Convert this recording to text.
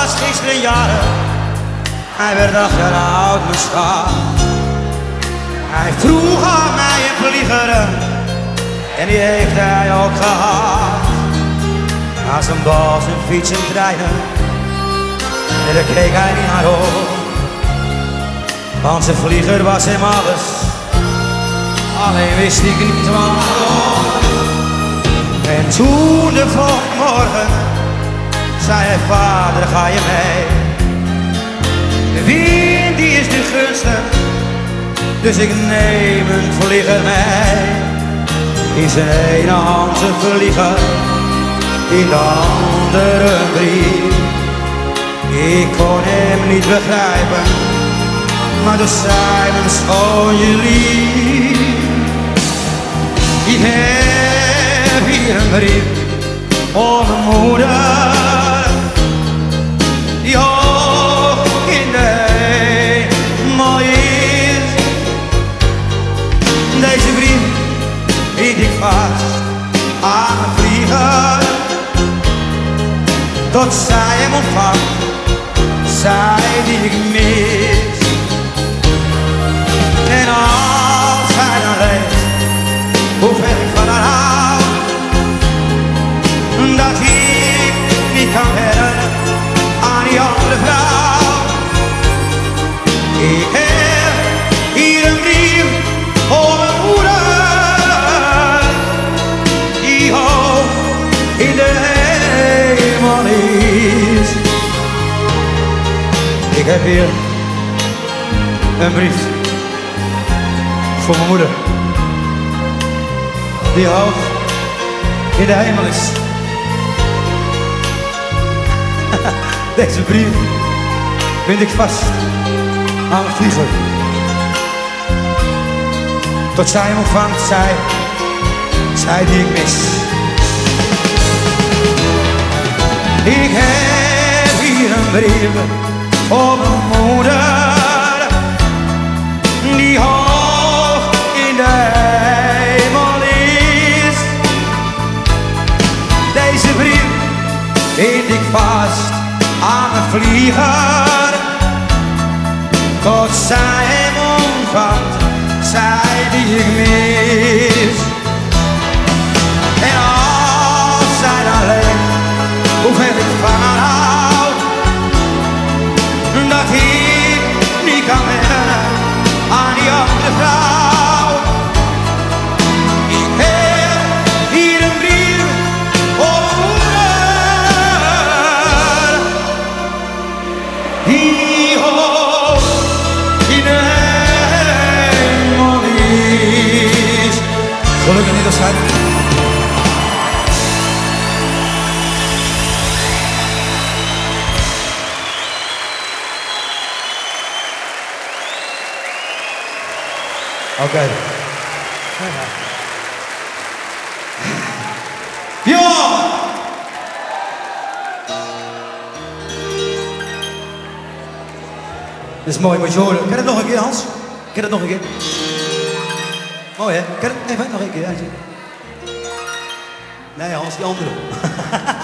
was gisteren jarig, hij werd 8 jaar oud, mijn schat. Hij vroeg aan mij een vlieger en die heeft hij ook gehad. Aan zijn bal, zijn fiets en treinen, en daar keek hij niet naar op. Want zijn vlieger was hem alles, alleen wist ik niet waarom. En toen de volgende morgen zei hij: vader, ga je mee? De wind die is nu gunstig, dus ik neem een vlieger mee. In zijn ene hand een vlieger, in de andere een brief. Ik kon hem niet begrijpen, maar toen zei mijn schoonje lief: ik heb hier een brief voor mijn moeder, die hoog in de hemel is. Deze brief bind ik vast aan mijn vlieger, tot zij hem ontvangt, zij die ik mis. En als zij dan leeft hoe ver ik van haar hou, dat ik niet kan herinneren aan die andere vrouw. Ik heb hier een brief voor mijn moeder, die hoog in de hemel is. Ik heb hier een brief voor mijn moeder, die hoog in de hemel is. Deze brief bind ik vast aan mijn vlieger, tot zij hem ontvangt, zij die ik mis. Ik heb hier een brief voor mijn moeder, die hoog in de hemel is. Deze brief bind ik vast aan mijn vlieger, tot zij hem ontvangt, zij die ik mis. En als zij dan leeft, hoe ver ik van haar hou, dat ik niet kan herinneren aan die andere vrouw. Ik heb hier een brief voor mijn moeder, die hoog in de hemel is. Gelukkig niet als hij. Oké. Ja! Dit is mooi, moet je horen. Ken het nog een keer, Hans? Ken het nog een keer? Mooi, hè? Ken het even nog een keer? Nee, Hans, die andere.